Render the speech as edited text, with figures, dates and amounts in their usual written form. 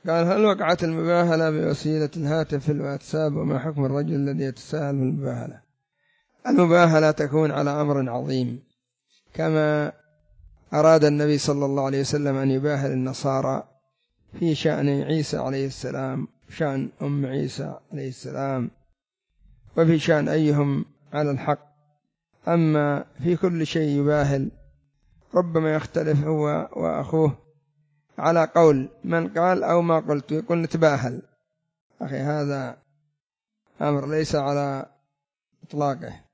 قال: هل وقعت المباهلة بوسيلة الهاتف في الواتساب؟ وما حكم الرجل الذي يتساهل في المباهلة؟ المباهلة تكون على أمر عظيم، كما أراد النبي صلى الله عليه وسلم أن يباهل النصارى في شأن عيسى عليه السلام، شأن أم عيسى عليه السلام، وفي شأن أيهم على الحق. أما في كل شيء يباهل، ربما يختلف هو وأخوه على قول من قال أو ما قلت، يقول نتباهل. أخي هذا أمر ليس على إطلاقه.